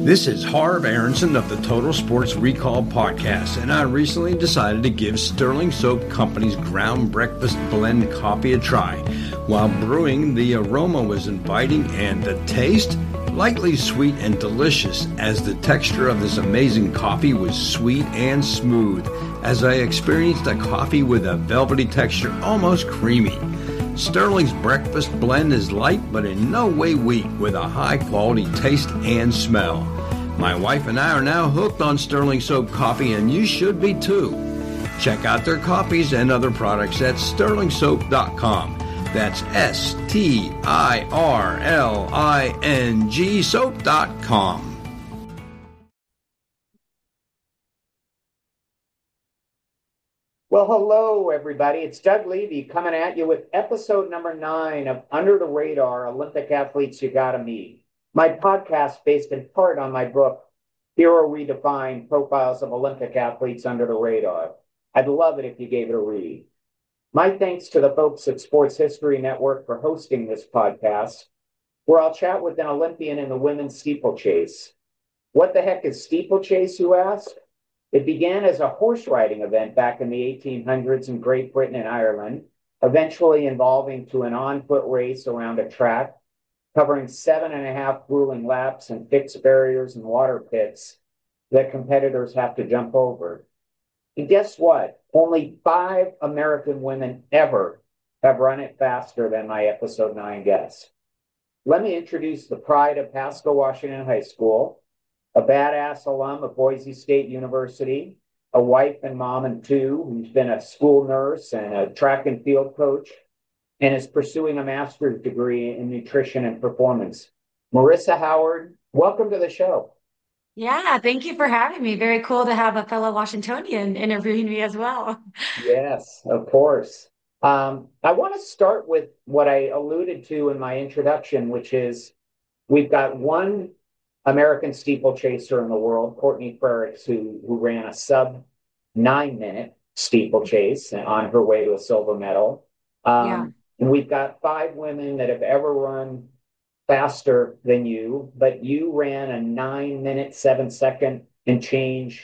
This is Harv Aronson of the Total Sports Recall Podcast, and I recently decided to give Sterling Soap Company's Ground Breakfast Blend coffee a try. While brewing, the aroma was inviting and the taste lightly sweet and delicious, as the texture of this amazing coffee was sweet and smooth, as I experienced a coffee with a velvety texture, almost creamy. Sterling's breakfast blend is light but in no way weak, with a high quality taste and smell. My wife and I are now hooked on Sterling Soap coffee, and you should be too. Check out their coffees and other products at sterlingsoap.com. That's STIRLING soap.com. Well, hello, everybody. It's Doug Levy coming at you with episode number 9 of Under the Radar Olympic Athletes You Gotta Meet. My podcast based in part on my book, Hero Redefined: Profiles of Olympic Athletes Under the Radar. I'd love it if you gave it a read. My thanks to the folks at Sports History Network for hosting this podcast, where I'll chat with an Olympian in the women's steeplechase. What the heck is steeplechase, you ask? It began as a horse riding event back in the 1800s in Great Britain and Ireland, eventually evolving to an on-foot race around a track, covering 7.5 grueling laps and fixed barriers and water pits that competitors have to jump over. And guess what? Only 5 American women ever have run it faster than my episode 9 guest. Let me introduce the pride of Pasco, Washington High School, a badass alum of Boise State University, a wife and mom and 2, who's been a school nurse and a track and field coach, and is pursuing a master's degree in nutrition and performance. Marissa Howard, welcome to the show. Yeah, thank you for having me. Very cool to have a fellow Washingtonian interviewing me as well. Yes, of course. I want to start with what I alluded to in my introduction, which is we've got one American steeplechaser in the world, Courtney Frerichs, who ran a sub 9-minute steeplechase on her way to a silver medal. And we've got 5 women that have ever run faster than you, but you ran a 9-minute, 7-second and change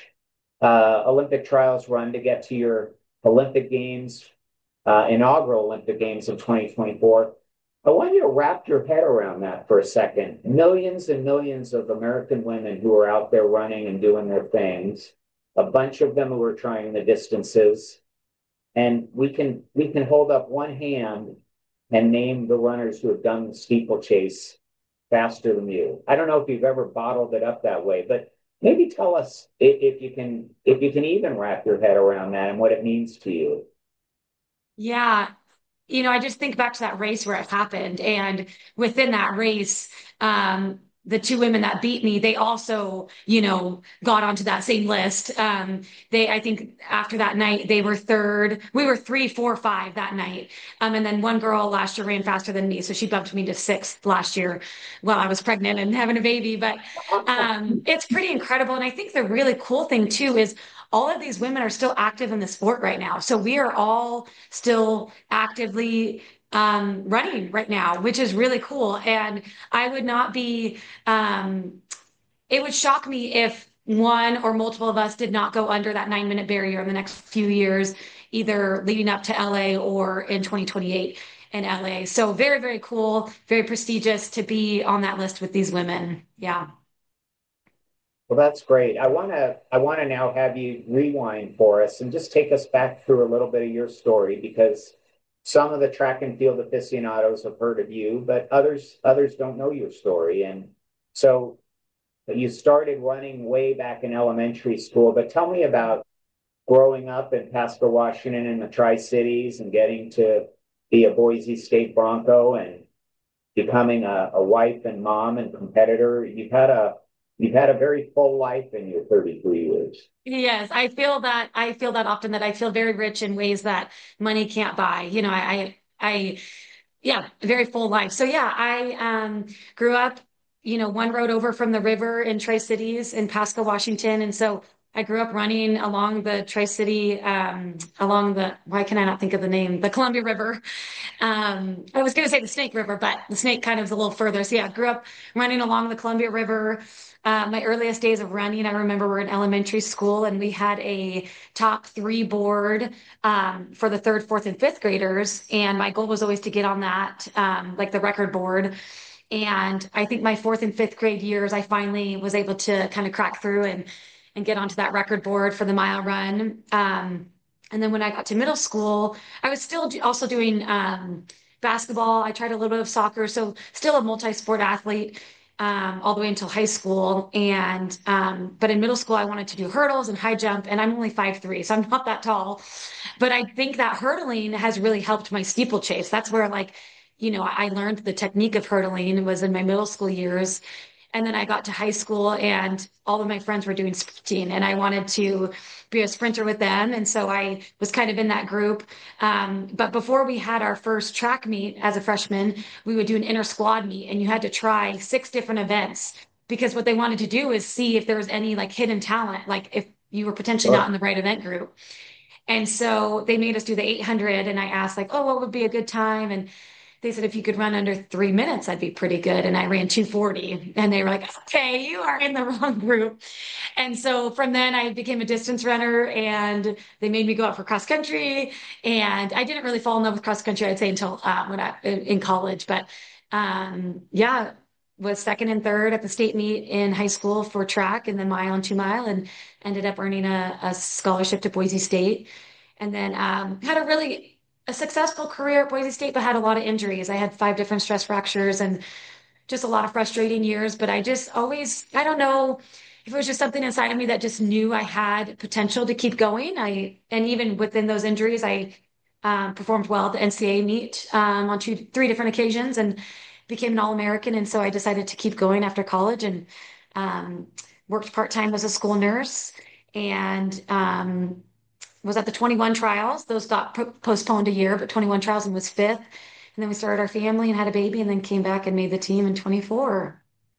Olympic trials run to get to your Olympic Games, inaugural Olympic Games of 2024. I want you to wrap your head around that for a second. Millions and millions of American women who are out there running and doing their things, a bunch of them who are trying the distances, and we can hold up one hand and name the runners who have done the steeplechase faster than you. I don't know if you've ever bottled it up that way, but maybe tell us if you can even wrap your head around that and what it means to you. Yeah. I just think back to that race where it happened. And within that race, the 2 women that beat me, they also, got onto that same list. I think after that night, they were 3rd. We were 3, 4, 5 that night. And then one girl last year ran faster than me. So she bumped me to 6th last year while I was pregnant and having a baby. But it's pretty incredible. And I think the really cool thing too is all of these women are still active in the sport right now. So we are all still actively running right now, which is really cool. And I would not be, it would shock me if one or multiple of us did not go under that 9-minute barrier in the next few years, either leading up to LA or in 2028 in LA. So very, very cool, very prestigious to be on that list with these women. Yeah. Well, that's great. I want to now have you rewind for us and just take us back through a little bit of your story, because some of the track and field aficionados have heard of you, but others don't know your story. And so you started running way back in elementary school, but tell me about growing up in Pasco, Washington in the Tri-Cities and getting to be a Boise State Bronco and becoming a wife and mom and competitor. You've had a very full life in your 33 years. Yes, I feel that often, that I feel very rich in ways that money can't buy. Yeah, very full life. So yeah, I grew up, one road over from the river in Tri-Cities in Pasco, Washington. And so I grew up running along the Tri-City, along the, why can I not think of the name? The Columbia River. I was going to say the Snake River, but the Snake kind of is a little further. So yeah, I grew up running along the Columbia River. My earliest days of running, I remember we're in elementary school and we had a top three board for the third, fourth, and fifth graders. And my goal was always to get on that, like the record board. And I think my fourth and fifth grade years, I finally was able to kind of crack through and get onto that record board for the mile run. And then when I got to middle school, I was still also doing basketball. I tried a little bit of soccer, so still a multi-sport athlete all the way until high school. And but in middle school, I wanted to do hurdles and high jump, and I'm only 5'3", so I'm not that tall. But I think that hurdling has really helped my steeplechase. That's where like, I learned the technique of hurdling was in my middle school years. And then I got to high school and all of my friends were doing sprinting and I wanted to be a sprinter with them. And so I was kind of in that group. But before we had our first track meet as a freshman, we would do an inter squad meet and you had to try 6 different events because what they wanted to do is see if there was any like hidden talent, like if you were potentially not in the right event group. And so they made us do the 800 and I asked like, oh, what would be a good time? And they said, if you could run under 3 minutes, that'd be pretty good. And I ran 2:40 and they were like, okay, you are in the wrong group. And so from then I became a distance runner and they made me go out for cross country. And I didn't really fall in love with cross country, I'd say until when I in college, but yeah, was second and third at the state meet in high school for track and then mile and 2 mile and ended up earning a scholarship to Boise State. And then had a successful career at Boise State, but had a lot of injuries. I had 5 different stress fractures and just a lot of frustrating years. But I just always, I don't know if it was just something inside of me that just knew I had potential to keep going. And even within those injuries, I performed well at the NCAA meet on 3 different occasions and became an All-American. And so I decided to keep going after college and worked part-time as a school nurse and was at the 21 trials. Those got postponed a year, but 21 trials and was 5th. And then we started our family and had a baby and then came back and made the team in 24.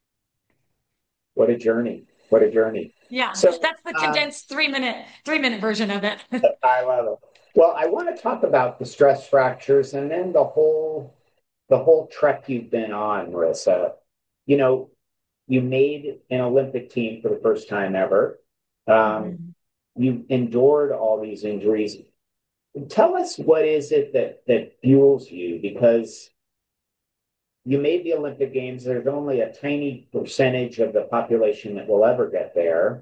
What a journey. What a journey. Yeah, so that's the condensed 3-minute version of it. I love it. Well, I want to talk about the stress fractures and then the whole trek you've been on, Marissa. You made an Olympic team for the first time ever. You endured all these injuries. Tell us what is it that fuels you because you made the Olympic Games. There's only a tiny percentage of the population that will ever get there.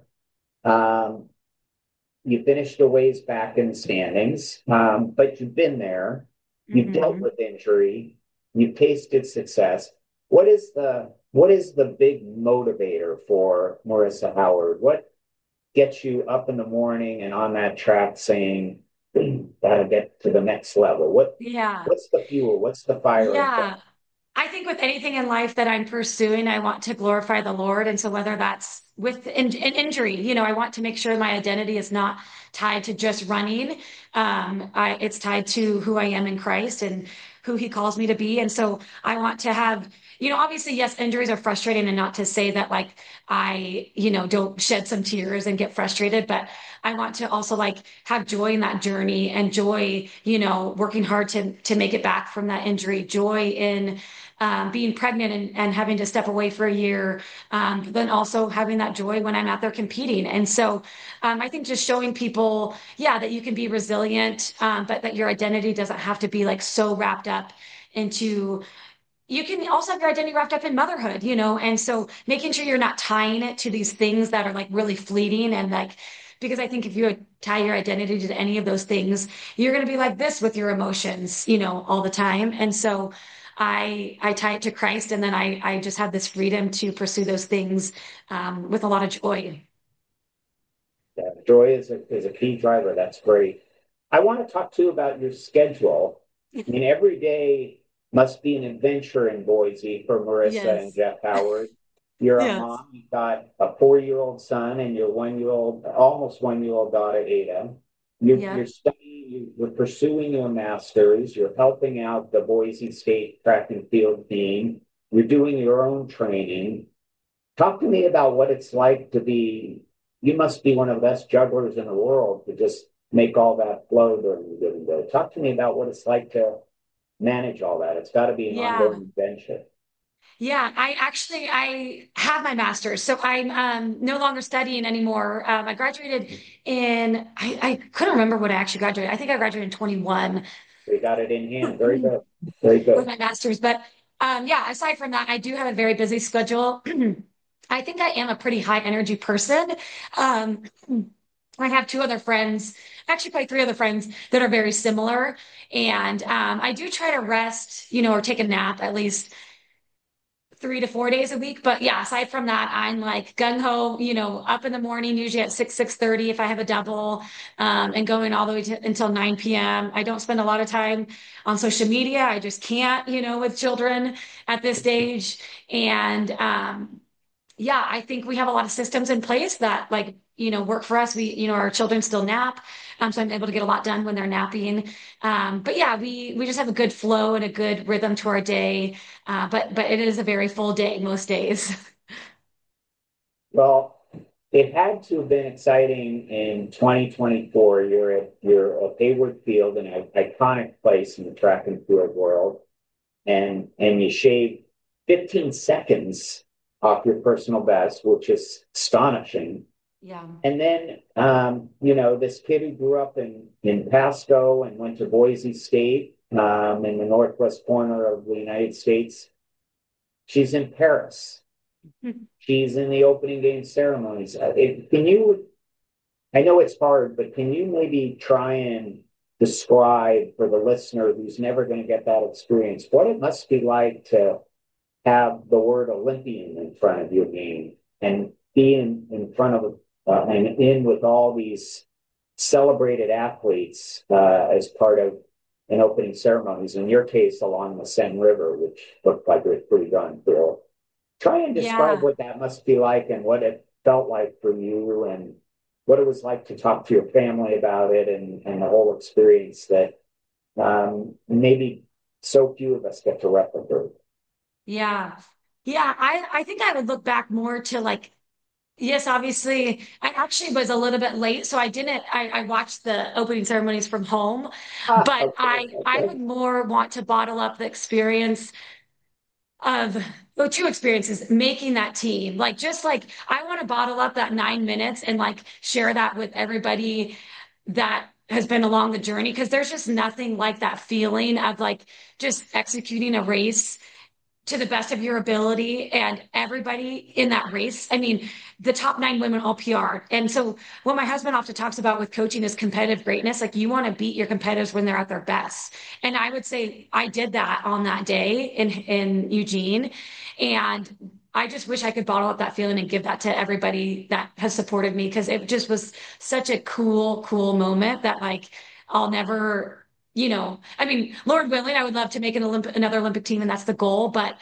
You finished a ways back in the standings, but you've been there. You've dealt with injury. You've tasted success. What is the big motivator for Marissa Howard? What gets you up in the morning and on that track saying, gotta get to the next level? What's the fuel? What's the fire? Yeah. I think with anything in life that I'm pursuing, I want to glorify the Lord. And so whether that's with an injury, I want to make sure my identity is not tied to just running. It's tied to who I am in Christ and who he calls me to be. And so I want to have, obviously, yes, injuries are frustrating and not to say that like I, don't shed some tears and get frustrated, but I want to also like have joy in that journey and joy, working hard to make it back from that injury, joy in being pregnant and having to step away for a year, but then also having that joy when I'm out there competing. And so I think just showing people, that you can be resilient, but that your identity doesn't have to be like so wrapped up into, you can also have your identity wrapped up in motherhood, and so making sure you're not tying it to these things that are like really fleeting and like, because I think if you tie your identity to any of those things, you're going to be like this with your emotions, all the time. And so I tie it to Christ, and then I just have this freedom to pursue those things with a lot of joy. Yeah, joy is a key driver. That's great. I want to talk too about your schedule. I mean, every day must be an adventure in Boise for Marissa and Jeff Howard. You're a mom. You've got a 4-year-old son and your almost 1-year-old daughter, Ada. You're studying, you're pursuing your master's, you're helping out the Boise State track and field team, you're doing your own training. Talk to me about what it's like to be, you must be one of the best jugglers in the world to just make all that flow during the given day. Talk to me about what it's like to manage all that. It's got to be an Yeah. ongoing adventure. Yeah, I have my master's, so I'm no longer studying anymore. I graduated in I couldn't remember what I actually graduated. I think I graduated in 21 We got it in hand. Very good. Very with good. my master's. But yeah, aside from that, I do have a very busy schedule. I think I am a pretty high energy person. Um, I have two other friends, actually probably three other friends that are very similar. And I do try to rest, or take a nap at least 3 to 4 days a week. But yeah, aside from that, I'm like gung ho, up in the morning, usually at 6:30 if I have a double, and going all the way until 9 p.m. I don't spend a lot of time on social media. I just can't, with children at this stage. And yeah, I think we have a lot of systems in place that work for us. Our children still nap. So I'm able to get a lot done when they're napping. But yeah, we just have a good flow and a good rhythm to our day. But it is a very full day most days. Well, it had to have been exciting in 2024. You're at Hayward Field, an iconic place in the track and field world, and you shave 15 seconds off your personal best, which is astonishing. Yeah. And then, this kid who grew up in Pasco and went to Boise State, in the northwest corner of the United States, she's in Paris. She's in the opening game ceremonies. I know it's hard, but can you maybe try and describe for the listener who's never going to get that experience what it must be like to have the word Olympian in front of your name and be in front of and in with all these celebrated athletes as part of an opening ceremonies, in your case along the Seine River, which looked like it was pretty darn cool. Try and describe Yeah. what that must be like and what it felt like for you and what it was like to talk to your family about it and the whole experience that maybe so few of us get to replicate. Yeah. Yeah. I think I would look back more to yes, obviously, I actually was a little bit late, so I watched the opening ceremonies from home, but Okay, I okay. would more want to bottle up the experience of, well, two experiences, making that team. Just like I want to bottle up that 9 minutes and share that with everybody that has been along the journey, because there's just nothing like that feeling of just executing a race to the best of your ability, and everybody in that race. I mean, the top 9 women all PR. And so what my husband often talks about with coaching is competitive greatness. You want to beat your competitors when they're at their best. And I would say I did that on that day in Eugene. And I just wish I could bottle up that feeling and give that to everybody that has supported me, because it just was such a cool moment that I'll never, I mean, Lord willing, I would love to make another Olympic team, and that's the goal. But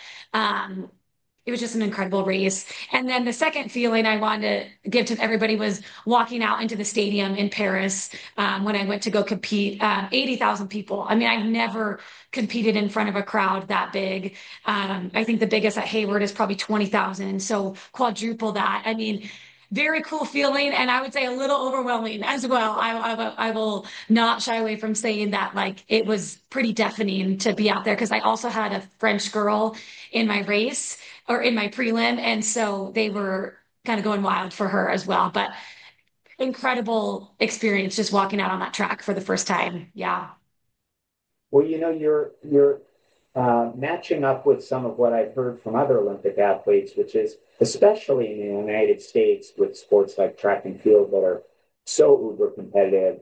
it was just an incredible race. And then the second feeling I wanted to give to everybody was walking out into the stadium in Paris, when I went to go compete. 80,000 people. I mean, I've never competed in front of a crowd that big. I think the biggest at Hayward is probably 20,000. So quadruple that. I mean, very cool feeling, and I would say a little overwhelming as well. I will not shy away from saying that it was pretty deafening to be out there, because I also had a French girl in my race, or in my prelim, and so they were kind of going wild for her as well. But incredible experience just walking out on that track for the first time. Yeah. Well, you're matching up with some of what I've heard from other Olympic athletes, which is especially in the United States with sports like track and field that are so uber competitive.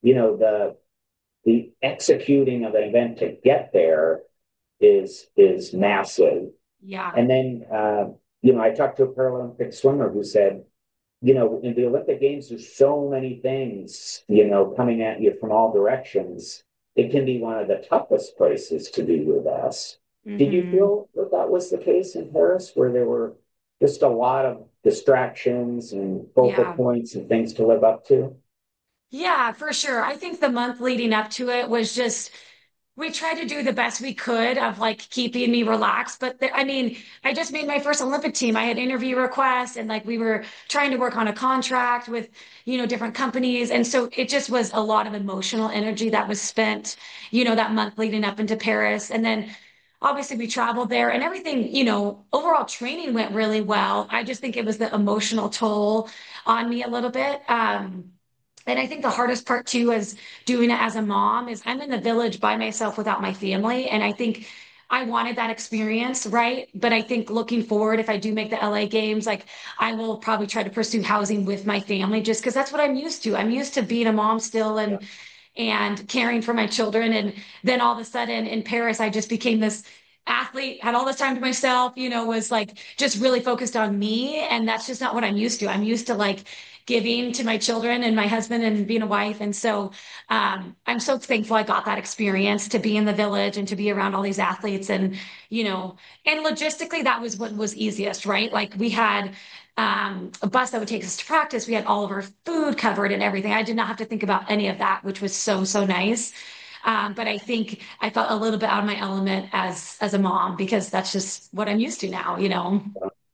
The executing of an event to get there is massive. Yeah. And then I talked to a Paralympic swimmer who said, in the Olympic Games, there's so many things, coming at you from all directions. It can be one of the toughest places to be with us. Did you Hmm. feel that that was the case in Paris, where there were just a lot of distractions and focal Yeah. points and things to live up to? Yeah, for sure. I think the month leading up to it was we tried to do the best we could of like keeping me relaxed. But I mean, I just made my first Olympic team. I had interview requests and like we were trying to work on a contract with, different companies. And so it just was a lot of emotional energy that was spent, that month leading up into Paris. And then obviously we traveled there and everything, overall training went really well. I just think it was the emotional toll on me a little bit. And I think the hardest part too is doing it as a mom is I'm in the village by myself without my family. And I think I wanted that experience, right? But I think looking forward, if I do make the LA games, like I will probably try to pursue housing with my family just because that's what I'm used to. I'm used to being a mom still and caring for my children. And then all of a sudden in Paris, I just became this athlete, had all this time to myself, was like just really focused on me. And that's just not what I'm used to. I'm used to like giving to my children and my husband and being a wife. And so I'm so thankful I got that experience to be in the village and to be around all these athletes. And logistically, that was what was easiest, right? Like we had a bus that would take us to practice. We had all of our food covered and everything. I did not have to think about any of that, which was so, so nice. But I think I felt a little bit out of my element as a mom because that's just what I'm used to now.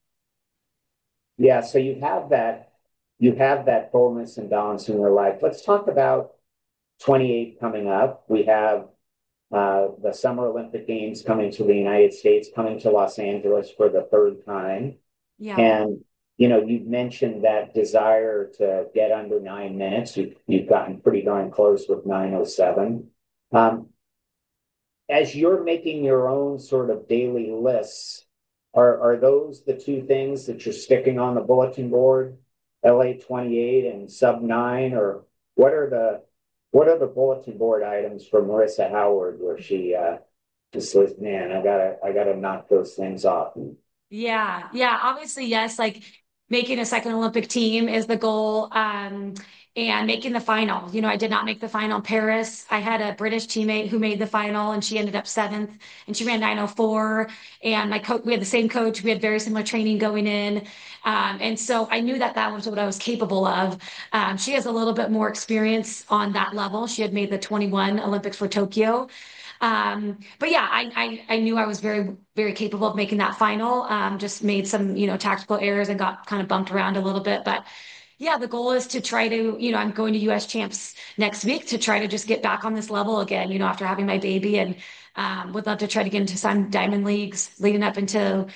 Yeah, so you have that fullness and balance in your life. Let's talk about 28 coming up. We have the Summer Olympic Games coming to the United States, coming to Los Angeles for the third time. Yeah. And you've mentioned that desire to get under 9 minutes. You've gotten pretty darn close with 9:07. Um, as you're making your own sort of daily lists, are those the two things that you're sticking on the bulletin board, LA 28 and sub 9, or what are the bulletin board items for Marissa Howard where she just says, man, I gotta knock those things off. Yeah, yeah, obviously, yes. Like making a second Olympic team is the goal. And making the final. I did not make the final in Paris. I had a British teammate who made the final and she ended up seventh and she ran 9:04. And my coach, we had the same coach. We had very similar training going in. And so I knew that that was what I was capable of. She has a little bit more experience on that level. She had made the 21 Olympics for Tokyo. But yeah, I knew I was very, very capable of making that final. Just made some, tactical errors and got kind of bumped around a little bit. But yeah, the goal is to try to, I'm going to US champs next week to try to just get back on this level again, after having my baby and would love to try to get into some diamond leagues leading up into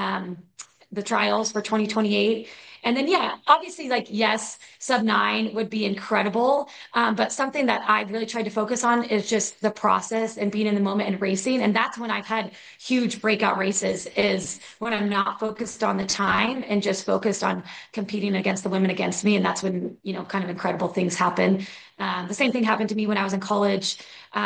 the trials for 2028. And then, yeah, obviously, like, yes, sub 9 would be incredible. But something that I've really tried to focus on is just the process and being in the moment and racing. And that's when I've had huge breakout races, is when I'm not focused on the time and just focused on competing against the women against me. And that's when, kind of incredible things happen. The same thing happened to me when I was in college.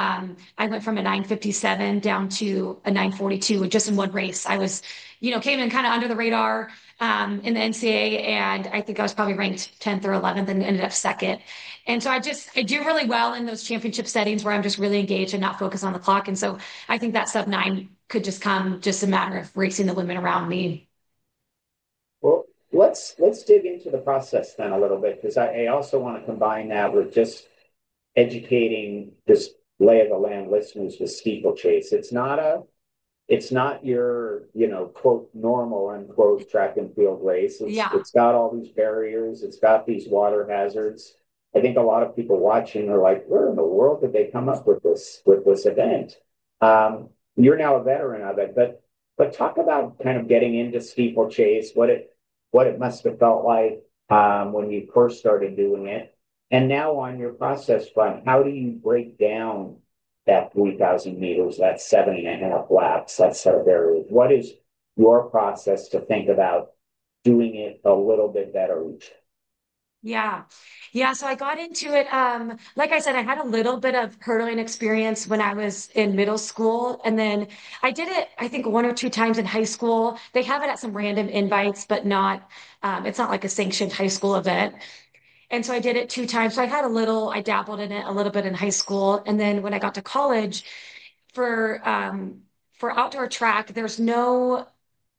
I went from a 9:57 down to a 9:42 just in one race. I was, came in kind of under the radar in the NCAA, and I think I was probably ranked 10th or 11th and ended up second. And so I do really well in those championship settings where I'm just really engaged and not focused on the clock. And so I think that sub 9 could just come just a matter of racing the women around me. Well, let's dig into the process then a little bit because I also want to combine that with just educating this lay of the land listeners with steeplechase. It's not your, quote, normal, unquote, track and field race. Yeah. It's got all these barriers. It's got these water hazards. I think a lot of people watching are like, where in the world did they come up with this event? You're now a veteran of it, but talk about kind of getting into steeplechase, what it must have felt like when you first started doing it. And now on your process front, how do you break down that 3,000 meters, that 7.5 laps, that set of areas? What is your process to think about doing it a little bit better each? Yeah. Yeah. So I got into it. Like I said, I had a little bit of hurdling experience when I was in middle school. And then I did it, I think, one or two times in high school. They have it at some random invites, but it's not like a sanctioned high school event. And so I did it two times. So I dabbled in it a little bit in high school. And then when I got to college for, um, for outdoor track, there's no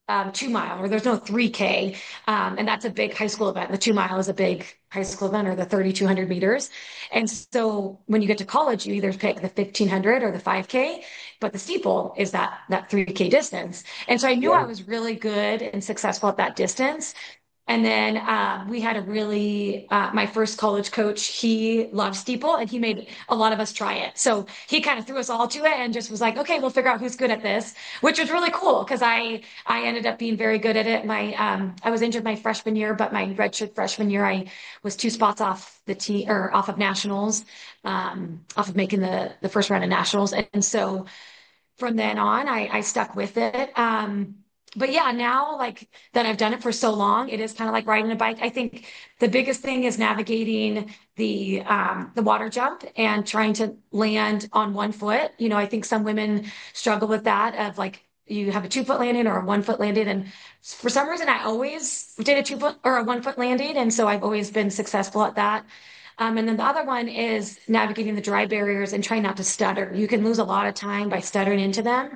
2 mile, or there's no 3K. And that's a big high school event. The 2 mile is a big high school event, or the 3,200 meters. And so when you get to college, you either pick the 1,500 or the 5K, but the steeple is that 3K distance. And so I knew I Yeah. was really good and successful at that distance. And then we had a really, my first college coach, he loved steeple and he made a lot of us try it. So he kind of threw us all to it and just was like, okay, we'll figure out who's good at this, which was really cool because I ended up being very good at it. I was injured my freshman year, but my redshirt freshman year, I was 2 spots off the team, or off of nationals, off of making the first round of nationals. And so from then on, I stuck with it. But yeah, now like that I've done it for so long, it is kind of like riding a bike. I think the biggest thing is navigating the water jump and trying to land on one foot. You know, I think some women struggle with that of like you have a 2 foot landing or a 1 foot landing. And for some reason, I always did a 2 foot or a 1 foot landing. And so I've always been successful at that. And then the other one is navigating the dry barriers and trying not to stutter. You can lose a lot of time by stuttering into them.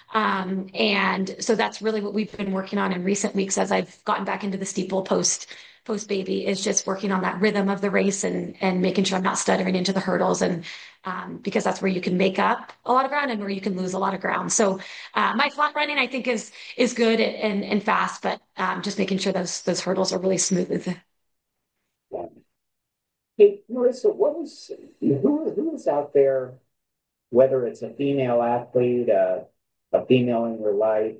And so that's really what we've been working on in recent weeks as I've gotten back into the steeple post baby, is just working on that rhythm of the race and making sure I'm not stuttering into the hurdles. And because that's where you can make up a lot of ground and where you can lose a lot of ground. So my flat running I think is good and fast, but just making sure those hurdles are really smooth. Yeah. Hey, Marissa, who is out there, whether it's a female athlete, a female in your life,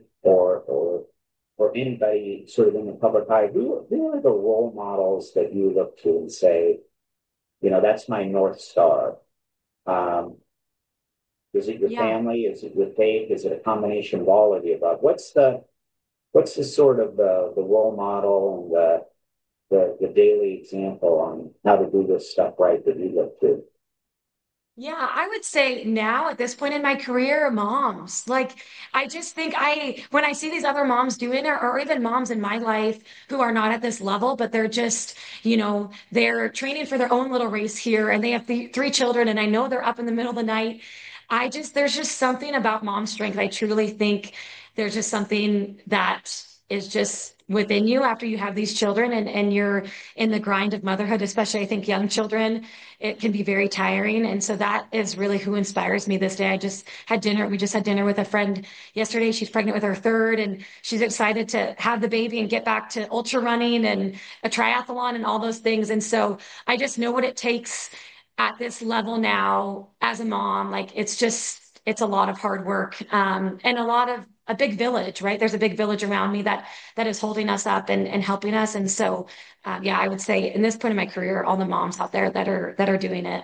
or anybody sort of in the public eye, who are the role models that you look to and say, that's my North Star? Um, is it your Yeah. family? Is it your faith? Is it a combination of all of the above? What's the sort of the role model and the daily example on how to do this stuff right that you look to? Yeah, I would say now at this point in my career, moms. Like, I just think when I see these other moms doing it, or even moms in my life who are not at this level, but they're just, they're training for their own little race here and they have three children, and I know they're up in the middle of the night. There's just something about mom strength. I truly think there's just something that is just within you after you have these children and you're in the grind of motherhood, especially I think young children, it can be very tiring. And so that is really who inspires me this day. We just had dinner with a friend yesterday. She's pregnant with her third, and she's excited to have the baby and get back to ultra running and a triathlon and all those things. And so I just know what it takes at this level now as a mom. Like it's a lot of hard work, and a big village, right? There's a big village around me that is holding us up and helping us. And so, yeah, I would say in this point in my career, all the moms out there that are doing it.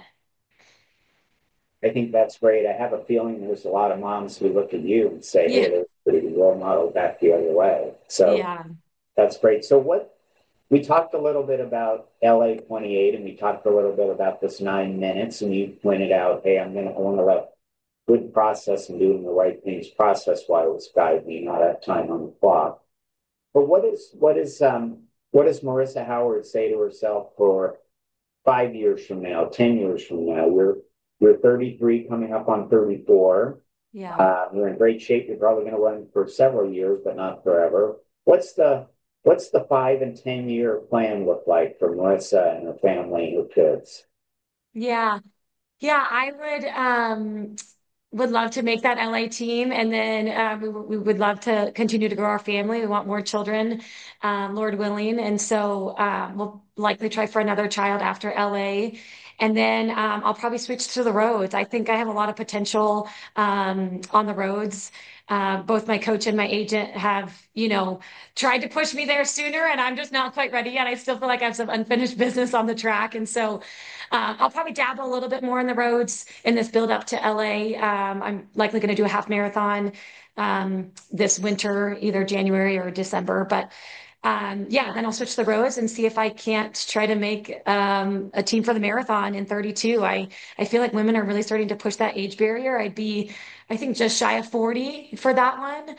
I think that's great. I have a feeling there's a lot of moms who look at you and say, Yeah. hey, there's a pretty good role model back the other way. So Yeah. that's great. So we talked a little bit about LA 28 and we talked a little bit about this 9 minutes, and you pointed out, hey, I want to let good process and doing the right things process wise guide me, not have time on the clock. But what does Marissa Howard say to herself for 5 years from now, 10 years from now? You're 33, coming up on 34. Yeah. You're in great shape. You're probably going to run for several years, but not forever. What's the 5 and 10 year plan look like for Marissa and her family and her kids? Yeah. Yeah. I would love to make that LA team. And then we would love to continue to grow our family. We want more children, Lord willing. And so we'll likely try for another child after LA. And then I'll probably switch to the roads. I think I have a lot of potential on the roads. Both my coach and my agent have, tried to push me there sooner, and I'm just not quite ready yet. I still feel like I have some unfinished business on the track. And so I'll probably dabble a little bit more in the roads in this build up to LA. I'm likely going to do a half marathon this winter, either January or December. But yeah, then I'll switch to the roads and see if I can't try to make a team for the marathon in 32. I feel like women are really starting to push that age barrier. I think, just shy of 40 for that one.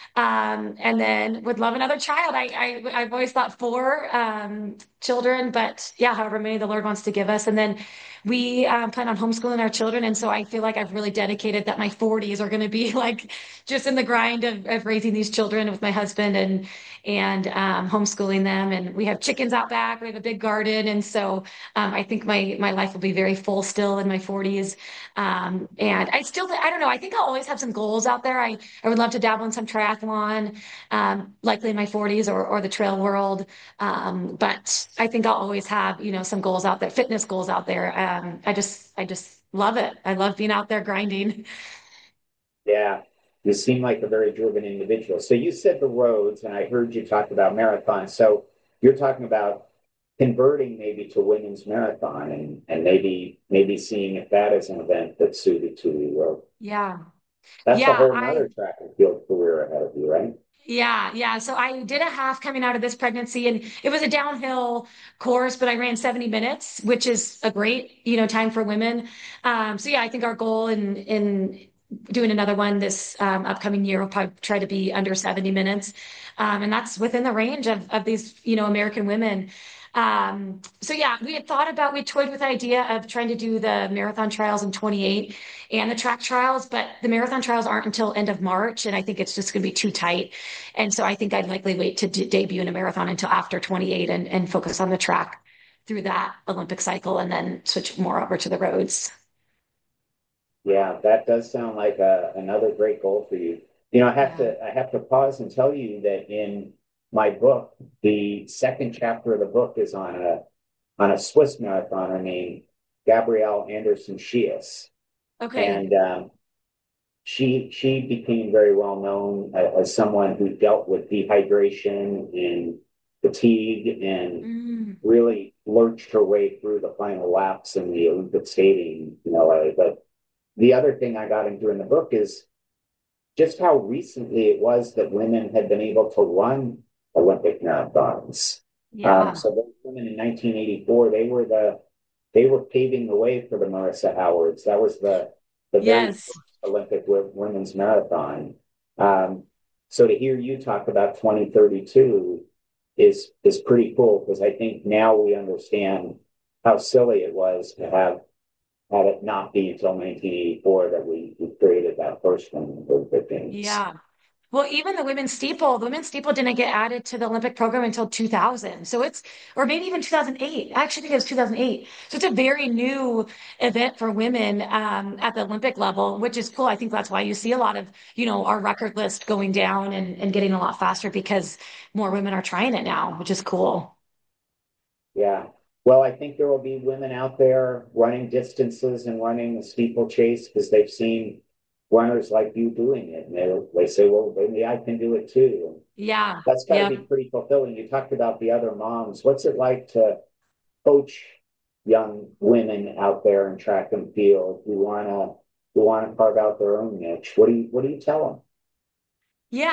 And then would love another child. I've always thought four children, but yeah, however many the Lord wants to give us. And then we plan on homeschooling our children. And so I feel like I've really dedicated that my 40s are going to be like just in the grind of raising these children with my husband and homeschooling them. And we have chickens out back. We have a big garden. And so I think my life will be very full still in my 40s. And I don't know, I think I'll always have some goals out there. I would love to dabble in some triathlon, likely in my 40s or the trail world. But I think I'll always have, some goals out there, fitness goals out there. I just love it. I love being out there grinding. Yeah, you seem like a very driven individual. So you said the roads, and I heard you talk about marathons. So you're talking about converting maybe to women's marathon and maybe seeing if that is an event that's suited to you. Or Yeah. that's a Yeah. whole nother track and field career ahead of you, right? Yeah, yeah. So I did a half coming out of this pregnancy, and it was a downhill course, but I ran 70 minutes, which is a great, time for women. So yeah, I think our goal in doing another one this upcoming year will probably try to be under 70 minutes. And that's within the range of these, American women. So yeah, we toyed with the idea of trying to do the marathon trials in 28 and the track trials, but the marathon trials aren't until end of March, and I think it's just going to be too tight. And so I think I'd likely wait to debut in a marathon until after 28 and focus on the track through that Olympic cycle and then switch more over to the roads. Yeah, that does sound like another great goal for you. Yeah. I have to pause and tell you that in my book, the second chapter of the book is on a Swiss marathoner named Gabrielle Anderson Schiess, Okay. and she became very well known as someone who dealt with dehydration and fatigue and Mm, really lurched her way through the final laps in the Olympic skating in LA. But the other thing I got into in the book is just how recently it was that women had been able to run Olympic marathons. yeah. So those women in 1984, they were paving the way for the Marissa Howards. That was the very Yes. first Olympic women's marathon. Um, so to hear you talk about 2032 is pretty cool because I think now we understand how silly it was to have had it not be until 1984 that we created that first one in the Games. Yeah. Well, even the women's steeple didn't get added to the Olympic program until 2000. Or maybe even 2008. I actually think it was 2008. So it's a very new event for women at the Olympic level, which is cool. I think that's why you see a lot of, our record list going down and getting a lot faster because more women are trying it now, which is cool. Yeah. Well, I think there will be women out there running distances and running the steeplechase because they've seen runners like you doing it. And they say, well, maybe I can do it too. And Yeah. that's got to be Yep. pretty fulfilling. You talked about the other moms. What's it like to coach young women out there in track and field who want to carve out their own niche? What do you tell them? Yeah,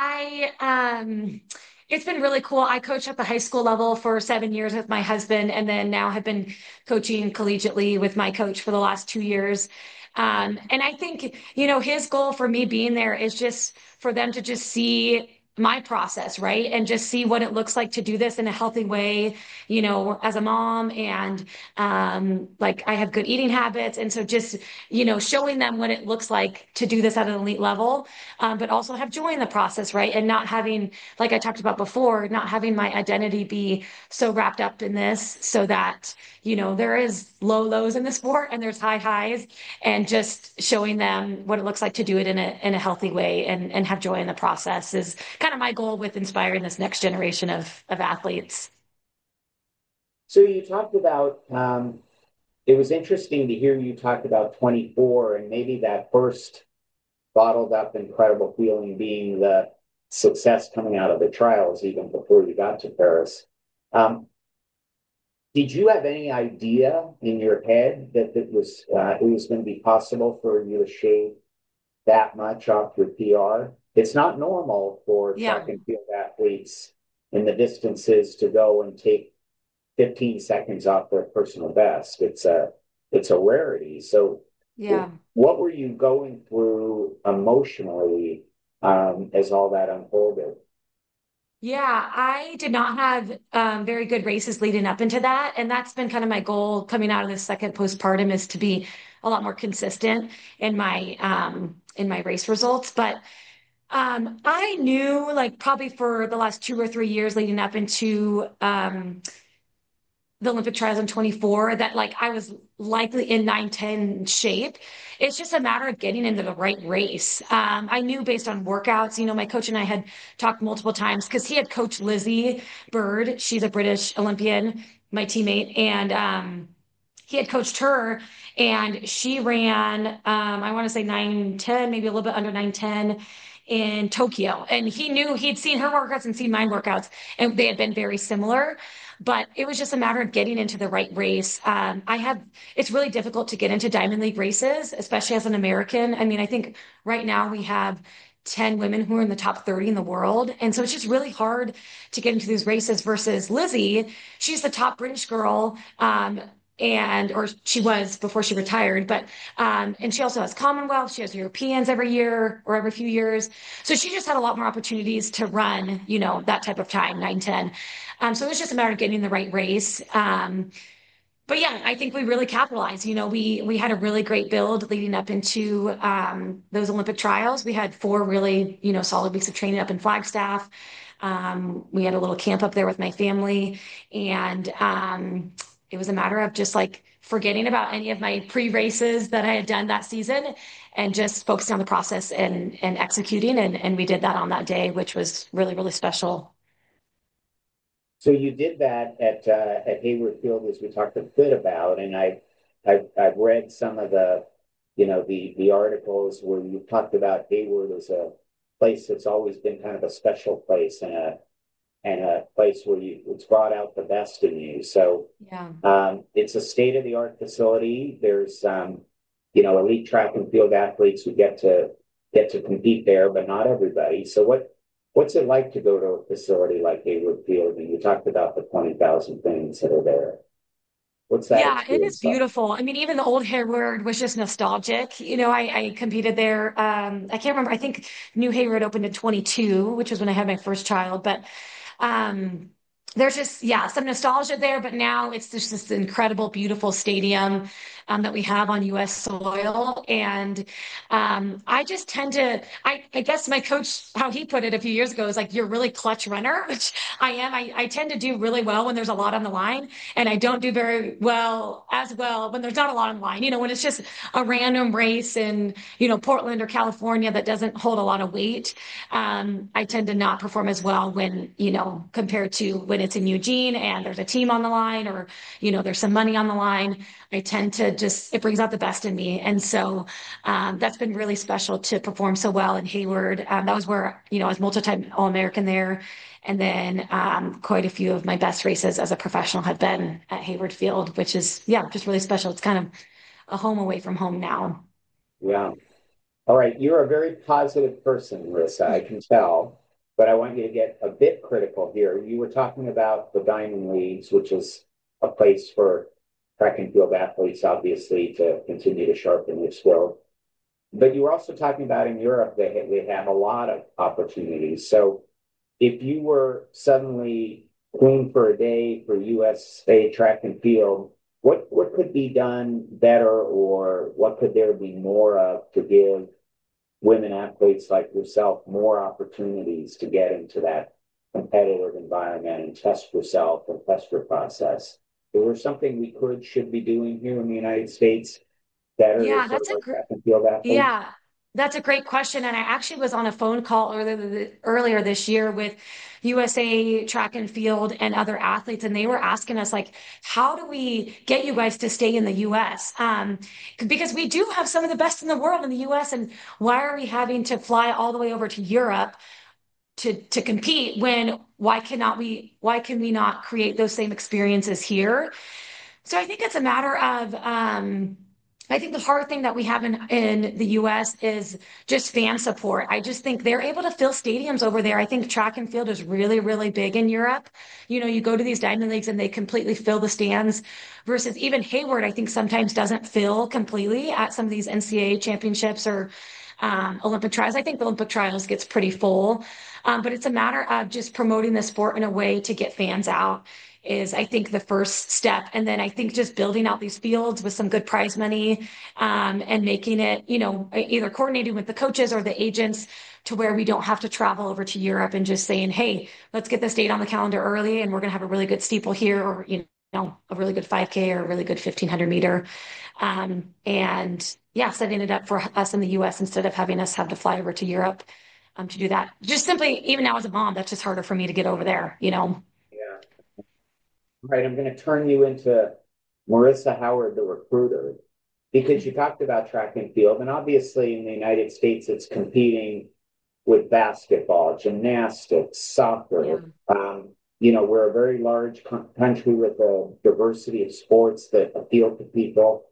it's been really cool. I coached at the high school level for 7 years with my husband, and then now have been coaching collegiately with my coach for the last 2 years. And I think, his goal for me being there is just for them to just see my process, right? And just see what it looks like to do this in a healthy way, as a mom. And like I have good eating habits. And so just, showing them what it looks like to do this at an elite level, but also have joy in the process, right? And not having, like I talked about before, not having my identity be so wrapped up in this so that, there is low lows in the sport and there's high highs, and just showing them what it looks like to do it in a healthy way and have joy in the process is kind of my goal with inspiring this next generation of athletes. So you talked about it was interesting to hear you talk about 24 and maybe that first bottled up incredible feeling being the success coming out of the trials even before you got to Paris. Um, did you have any idea in your head that it was going to be possible for you to shave that much off your PR? It's not normal for Yeah. track and field athletes in the distances to go and take 15 seconds off their personal best. It's a rarity. So Yeah. what were you going through emotionally as all that unfolded. Yeah, I did not have very good races leading up into that. And that's been kind of my goal coming out of this second postpartum is to be a lot more consistent in my race results. But I knew like probably for the last 2 or 3 years leading up into the Olympic trials in 24 that like I was likely in 9-10 shape. It's just a matter of getting into the right race. I knew based on workouts, my coach and I had talked multiple times because he had coached Lizzie Bird. She's a British Olympian, my teammate. And he had coached her and she ran, I want to say 9-10, maybe a little bit under 9-10 in Tokyo. And he knew he'd seen her workouts and seen my workouts, and they had been very similar. But it was just a matter of getting into the right race. It's really difficult to get into Diamond League races, especially as an American. I mean, I think right now we have 10 women who are in the top 30 in the world. And so it's just really hard to get into these races versus Lizzie. She's the top British girl. Or she was before she retired, but and she also has Commonwealth, she has Europeans every year or every few years. So she just had a lot more opportunities to run, that type of time, 9-10. So it was just a matter of getting the right race. But yeah, I think we really capitalized. We had a really great build leading up into those Olympic trials. We had 4 really, solid weeks of training up in Flagstaff. We had a little camp up there with my family, and it was a matter of just like forgetting about any of my pre-races that I had done that season and just focusing on the process and executing. And we did that on that day, which was really, really special. So you did that at Hayward Field, as we talked a bit about, and I've read some of the articles where you talked about Hayward as a place that's always been kind of a special place and a place where it's brought out the best in you. So Yeah. it's a state-of-the-art facility. There's elite track and field athletes who get to compete there, but not everybody. So what's it like to go to a facility like Hayward Field? And you talked about the 20,000 things that are there. What's that Yeah, it is experience like? beautiful. I mean, even the old Hayward was just nostalgic. I competed there. I can't remember. I think New Hayward opened in 22, which was when I had my first child. But um, there's just, yeah, some nostalgia there. But now it's just this incredible, beautiful stadium that we have on U.S. soil. And I just tend to, I guess my coach, how he put it a few years ago, is like, you're a really clutch runner, which I am. I tend to do really well when there's a lot on the line. And I don't do very well as well when there's not a lot on the line, when it's just a random race in, Portland or California that doesn't hold a lot of weight. I tend to not perform as well when, compared to when it's in Eugene and there's a team on the line or, there's some money on the line. I tend to it brings out the best in me. And so that's been really special to perform so well in Hayward. That was where, I was multi-time All-American there. And then quite a few of my best races as a professional have been at Hayward Field, which is, yeah, just really special. It's kind of a home away from home now. Yeah. All right. You're a very positive person, Marissa, I can tell, but I want you to get a bit critical here. You were talking about the Diamond Leagues, which is a place for track and field athletes, obviously, to continue to sharpen their skill. But you were also talking about in Europe, they have a lot of opportunities. So if you were suddenly queen for a day for USA track and field, what could be done better, or what could there be more of to give women athletes like yourself more opportunities to get into that competitive environment and test yourself and test your process? Is there something we should be doing here in the United States better to Yeah, serve our track and field athletes? yeah, that's a great question. And I actually was on a phone call earlier this year with USA Track and Field and other athletes, and they were asking us, like, how do we get you guys to stay in the US? Because we do have some of the best in the world in the US, and why are we having to fly all the way over to Europe to compete when why can we not create those same experiences here? So I think it's a matter of I think the hard thing that we have in the US is just fan support. I just think they're able to fill stadiums over there. I think track and field is really, really big in Europe. You go to these diamond leagues and they completely fill the stands versus even Hayward, I think sometimes doesn't fill completely at some of these NCAA championships or Olympic trials. I think the Olympic trials gets pretty full, but it's a matter of just promoting the sport in a way to get fans out is I think the first step. And then I think just building out these fields with some good prize money, and making it, either coordinating with the coaches or the agents to where we don't have to travel over to Europe and just saying, hey, let's get this date on the calendar early and we're going to have a really good steeple here, or, a really good 5K or a really good 1500 meter. And yeah, setting it up for us in the US instead of having us have to fly over to Europe, to do that. Just simply, even now as a mom, that's just harder for me to get over there. Yeah. All right, I'm going to turn you into Marissa Howard, the recruiter, because you talked about track and field, and obviously in the United States, it's competing with basketball, gymnastics, soccer. We're a very large country with a diversity of sports that appeal to people.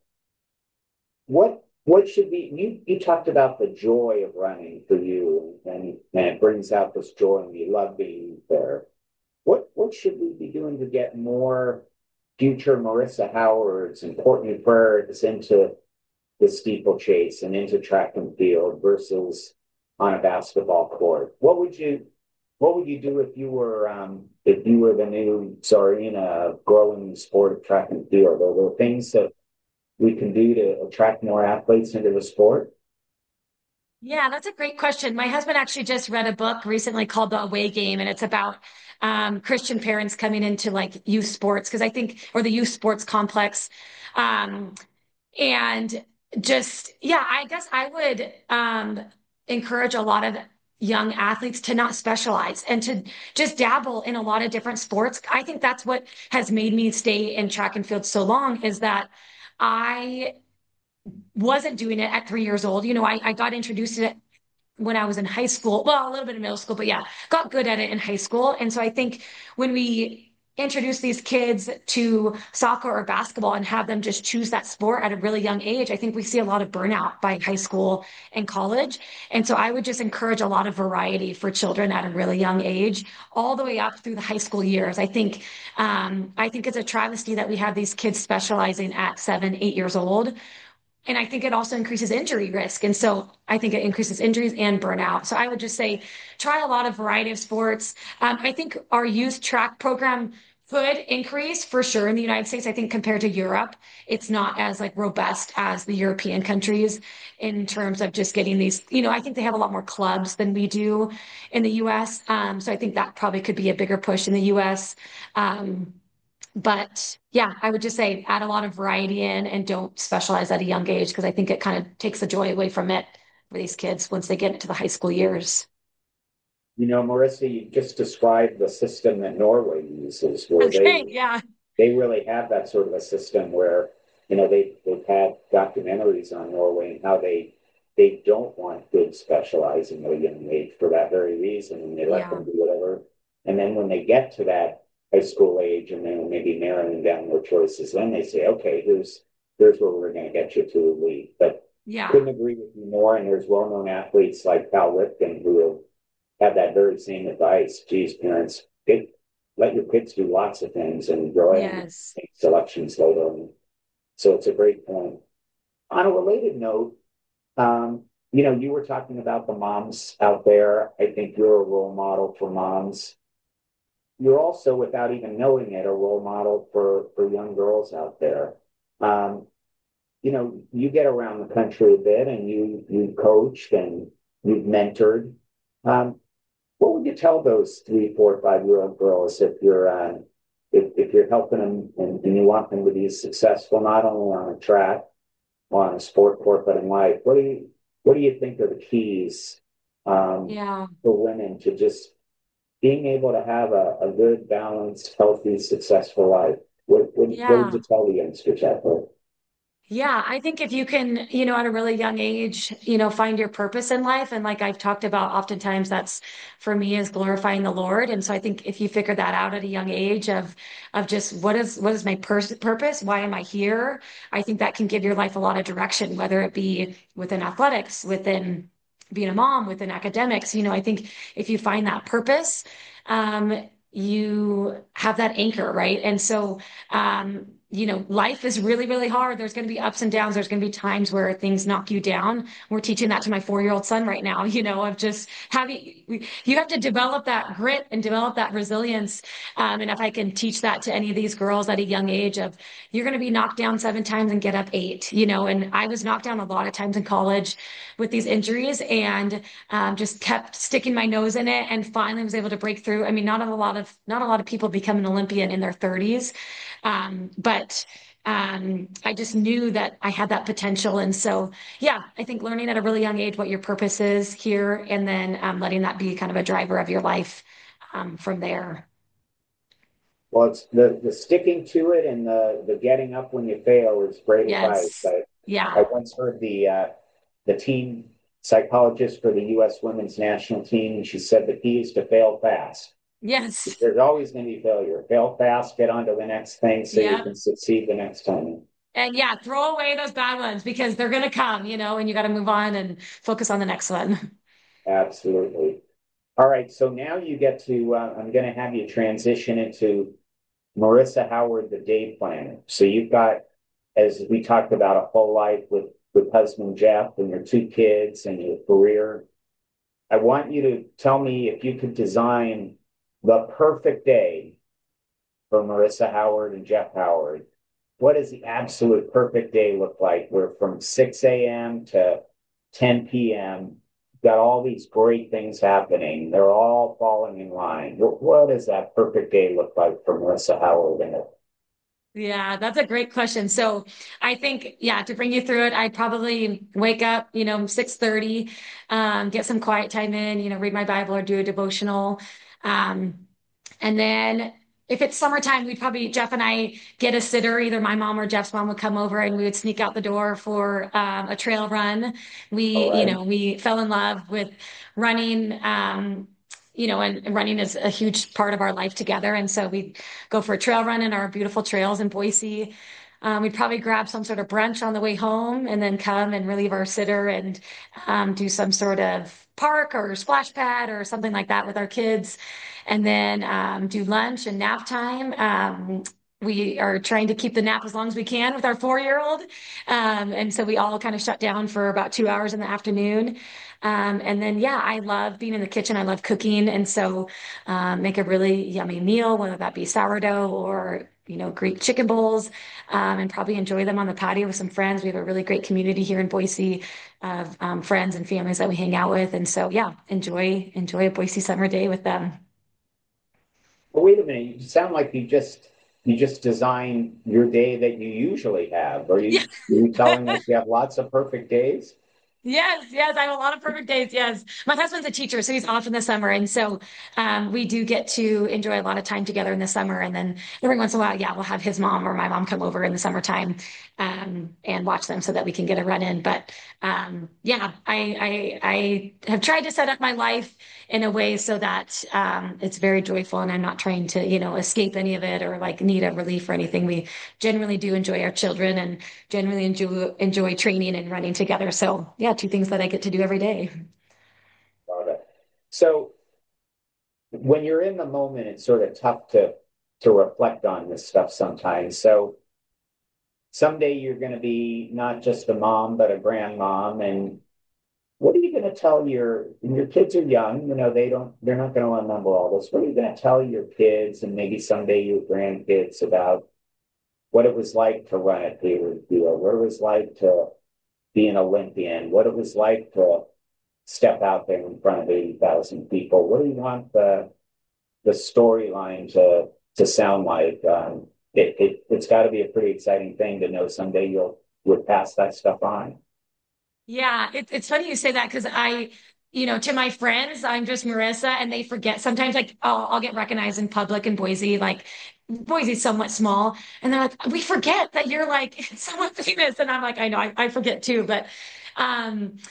What should be you talked about the joy of running for you, and it brings out this joy, and you love being there. What should we be doing to get more future Marissa Howards and Courtney Birds into the steeplechase and into track and field versus on a basketball court? What would you do if you were the new Tsarina growing the sport of track and field? Are there things that we can do to attract more athletes into the sport? Yeah, that's a great question. My husband actually just read a book recently called The Away Game, and it's about Christian parents coming into like youth sports, because I think, or the youth sports complex. Um, and just, yeah, I guess I would encourage a lot of young athletes to not specialize and to just dabble in a lot of different sports. I think that's what has made me stay in track and field so long, is that I wasn't doing it at 3 years old. I got introduced to it when I was in high school. Well, a little bit in middle school, but yeah, got good at it in high school. And so I think when we introduce these kids to soccer or basketball and have them just choose that sport at a really young age, I think we see a lot of burnout by high school and college. And so I would just encourage a lot of variety for children at a really young age, all the way up through the high school years. I think it's a travesty that we have these kids specializing at 7, 8 years old, and I think it also increases injury risk. And so I think it increases injuries and burnout. So I would just say try a lot of variety of sports. I think our youth track program could increase for sure in the United States. I think compared to Europe, it's not as like robust as the European countries in terms of just getting these, I think they have a lot more clubs than we do in the US. So I think that probably could be a bigger push in the US. But yeah, I would just say add a lot of variety in and don't specialize at a young age, because I think it kind of takes the joy away from it for these kids once they get into the high school years. Marissa, you just described the system that Norway uses, where Okay, yeah. they really have that sort of a system where, they've had documentaries on Norway and how they don't want kids specializing at a young age for that very reason, and they let Yeah. them do whatever. And then when they get to that high school age and then maybe narrowing down their choices, then they say, okay, here's where we're going to get you to elite. But Yeah. couldn't agree with you more. And there's well-known athletes like Cal Ripken who have that very same advice. Geez, parents, let your kids do lots of things and enjoy them, Yes. make selections later. And so it's a great point. On a related note, you were talking about the moms out there. I think you're a role model for moms. You're also, without even knowing it, a role model for young girls out there. Um, you get around the country a bit, and you coached and you've mentored. Um, what would you tell those 3, 4, 5 year old girls if you're helping them and you want them to be successful not only on a track or on a sport court but in life? What do you think are the keys Yeah. for women to just being able to have a good, balanced, healthy, successful life? What would Yeah. you tell the youngsters out there? Yeah, I think if you can, at a really young age, find your purpose in life. And like I've talked about, oftentimes that's for me is glorifying the Lord. And so I think if you figure that out at a young age of just what is my purpose? Why am I here? I think that can give your life a lot of direction, whether it be within athletics, within being a mom, within academics. I think if you find that purpose, you have that anchor, right? And so, life is really, really hard. There's going to be ups and downs. There's going to be times where things knock you down. We're teaching that to my 4-year-old son right now, of just having, you have to develop that grit and develop that resilience. And if I can teach that to any of these girls at a young age of, you're going to be knocked down 7 times and get up 8, and I was knocked down a lot of times in college with these injuries and just kept sticking my nose in it and finally was able to break through. I mean, not a lot of people become an Olympian in their 30s. But I just knew that I had that potential. And so, yeah, I think learning at a really young age what your purpose is here and then letting that be kind of a driver of your life from there. Well, it's the sticking to it and the getting up when you fail is great advice. Yes. I Yeah. once heard the team psychologist for the U.S. women's national team, and she said the key is to fail fast. Yes. There's always going to be failure. Fail fast, get on to the next thing so you Yeah. can succeed the next time. And yeah, throw away those bad ones because they're going to come, and you got to move on and focus on the next one. Absolutely. All right. So now you get to, I'm going to have you transition into Marissa Howard, the day planner. So you've got, as we talked about, a whole life with husband Jeff and your 2 kids and your career. I want you to tell me if you could design the perfect day for Marissa Howard and Jeff Howard. What does the absolute perfect day look like? Where from 6 a.m. to 10 p.m., got all these great things happening. They're all falling in line. What does that perfect day look like for Marissa Howard and it? Yeah, that's a great question. So I think, yeah, to bring you through it, I'd probably wake up, 6:30, get some quiet time in, read my Bible or do a devotional. Um, and then if it's summertime, Jeff and I get a sitter. Either my mom or Jeff's mom would come over and we would sneak out the door for a trail run. All right. We fell in love with running. And running is a huge part of our life together. And so we go for a trail run in our beautiful trails in Boise. We'd probably grab some sort of brunch on the way home and then come and relieve our sitter and do some sort of park or splash pad or something like that with our kids. And then do lunch and nap time. We are trying to keep the nap as long as we can with our 4-year-old. And so we all kind of shut down for about 2 hours in the afternoon. And then, yeah, I love being in the kitchen. I love cooking. And so make a really yummy meal, whether that be sourdough or, Greek chicken bowls, and probably enjoy them on the patio with some friends. We have a really great community here in Boise of friends and families that we hang out with. And so, yeah, enjoy a Boise summer day with them. Well, wait a minute. You sound like you just designed your day that you usually have. Are you telling us you have lots of perfect days? Yes, yes, I have a lot of perfect days. Yes, my husband's a teacher, so he's off in the summer, and so we do get to enjoy a lot of time together in the summer. And then every once in a while, yeah, we'll have his mom or my mom come over in the summertime and watch them so that we can get a run in. But yeah, I have tried to set up my life in a way so that it's very joyful, and I'm not trying to escape any of it or like need a relief or anything. We generally do enjoy our children and generally enjoy training and running together. So yeah, 2 things that I get to do every day. Got it. So when you're in the moment, it's sort of tough to reflect on this stuff sometimes. So someday you're going to be not just a mom, but a grandmom. And what are you going to tell your kids are young, they're not going to remember all this. What are you going to tell your kids and maybe someday your grandkids about what it was like to run at Hayward Field, what it was like to be an Olympian, what it was like to step out there in front of 80,000 people? What do you want the storyline to sound like? It's got to be a pretty exciting thing to know someday you'll pass that stuff on. Yeah, it's funny you say that because to my friends, I'm just Marissa, and they forget sometimes. Like, I'll get recognized in public in Boise. Like, Boise's somewhat small, and they're like, "We forget that you're like somewhat famous," and I'm like, "I know, I forget too." But um,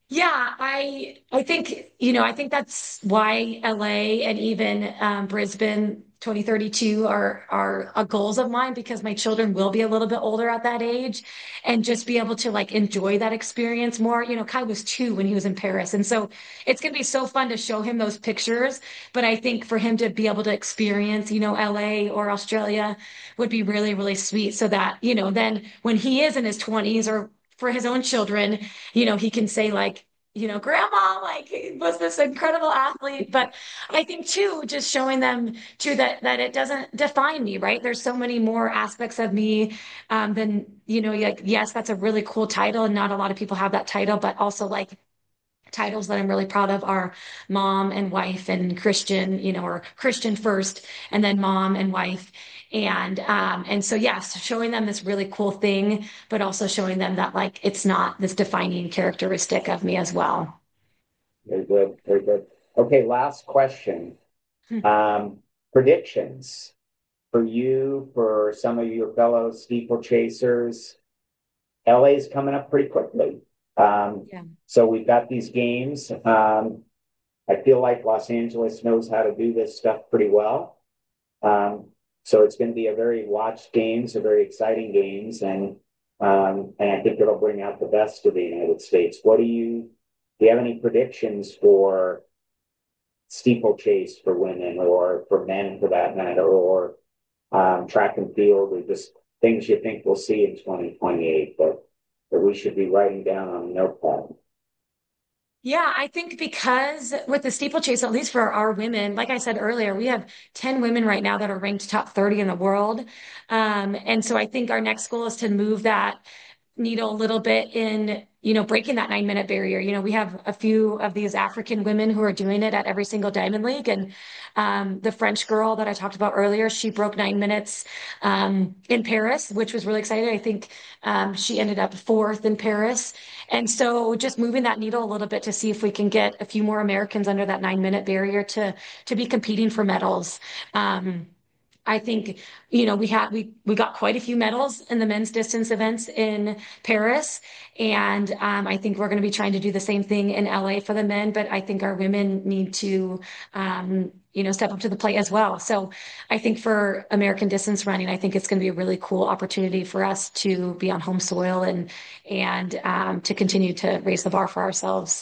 Yeah, I think, I think that's why LA and even Brisbane 2032 are goals of mine, because my children will be a little bit older at that age and just be able to like enjoy that experience more. Kai was 2 when he was in Paris. And so it's going to be so fun to show him those pictures. But I think for him to be able to experience, LA or Australia would be really, really sweet, so that, then when he is in his 20s, or for his own children, he can say like, grandma, like, he was this incredible athlete. But I think too, just showing them too that it doesn't define me, right? There's so many more aspects of me than, like, yes, that's a really cool title, and not a lot of people have that title, but also like titles that I'm really proud of are mom and wife and Christian, or Christian first and then mom and wife. And so yes, showing them this really cool thing, but also showing them that like it's not this defining characteristic of me as well. Very good. Very good. Okay, last question. Predictions for you, for some of your fellow steeplechasers. LA's coming up pretty quickly. Yeah. So we've got these games. I feel like Los Angeles knows how to do this stuff pretty well. So it's going to be a very watched games, a very exciting games, and I think it'll bring out the best of the United States. Do you have any predictions for steeplechase for women, or for men for that matter, or track and field, or just things you think we'll see in 2028 that we should be writing down on a notepad? Yeah, I think because with the steeplechase, at least for our women, like I said earlier, we have 10 women right now that are ranked top 30 in the world. And so I think our next goal is to move that needle a little bit in, breaking that 9-minute barrier. We have a few of these African women who are doing it at every single Diamond League. And the French girl that I talked about earlier, she broke 9 minutes in Paris, which was really exciting. I think she ended up fourth in Paris. And so just moving that needle a little bit to see if we can get a few more Americans under that 9-minute barrier to be competing for medals. I think, we got quite a few medals in the men's distance events in Paris. And I think we're going to be trying to do the same thing in LA for the men, but I think our women need to, step up to the plate as well. So I think for American distance running, I think it's going to be a really cool opportunity for us to be on home soil and to continue to raise the bar for ourselves.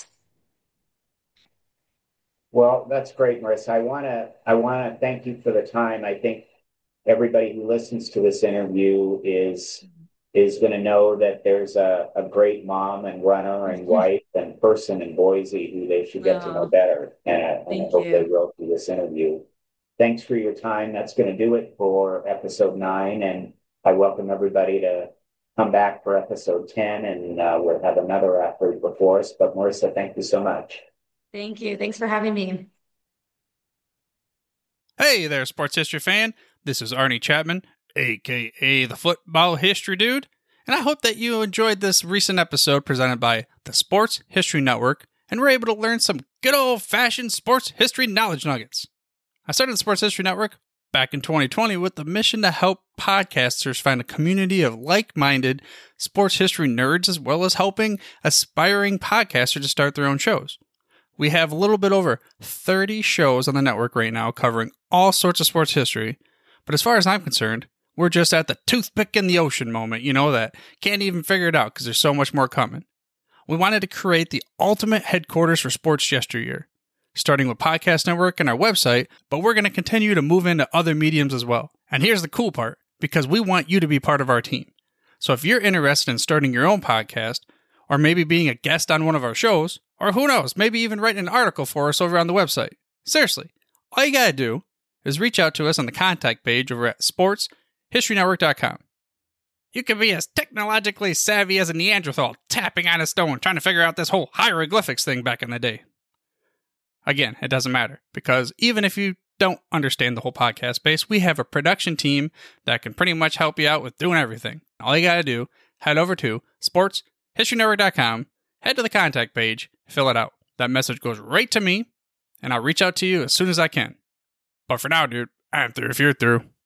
Well, that's great, Marissa. I want to thank you for the time. I think everybody who listens to this interview is going to know that there's a great mom and runner and wife and person in Boise who they should get to know Well, better. And I thank hope they you. will through this interview. Thanks for your time. That's going to do it for episode 9. And I welcome everybody to come back for episode 10, and we'll have another athlete before us. But Marissa, thank you so much. Thank you. Thanks for having me. Hey there, sports history fan. This is Arnie Chapman, aka the Football History Dude, and I hope that you enjoyed this recent episode presented by the Sports History Network and were able to learn some good old-fashioned sports history knowledge nuggets. I started the Sports History Network back in 2020 with the mission to help podcasters find a community of like-minded sports history nerds, as well as helping aspiring podcasters to start their own shows. We have a little bit over 30 shows on the network right now covering all sorts of sports history. But as far as I'm concerned, we're just at the toothpick in the ocean moment, that can't even figure it out because there's so much more coming. We wanted to create the ultimate headquarters for sports yesteryear, starting with Podcast Network and our website, but we're going to continue to move into other mediums as well. And here's the cool part, because we want you to be part of our team. So if you're interested in starting your own podcast, or maybe being a guest on one of our shows, or who knows, maybe even writing an article for us over on the website. Seriously, all you gotta do is reach out to us on the contact page over at sportshistorynetwork.com. You can be as technologically savvy as a Neanderthal tapping on a stone trying to figure out this whole hieroglyphics thing back in the day. Again, it doesn't matter, because even if you don't understand the whole podcast space, we have a production team that can pretty much help you out with doing everything. All you gotta do, head over to sportshistorynetwork.com, head to the contact page, fill it out. That message goes right to me, and I'll reach out to you as soon as I can. But for now, dude, I'm through if you're through.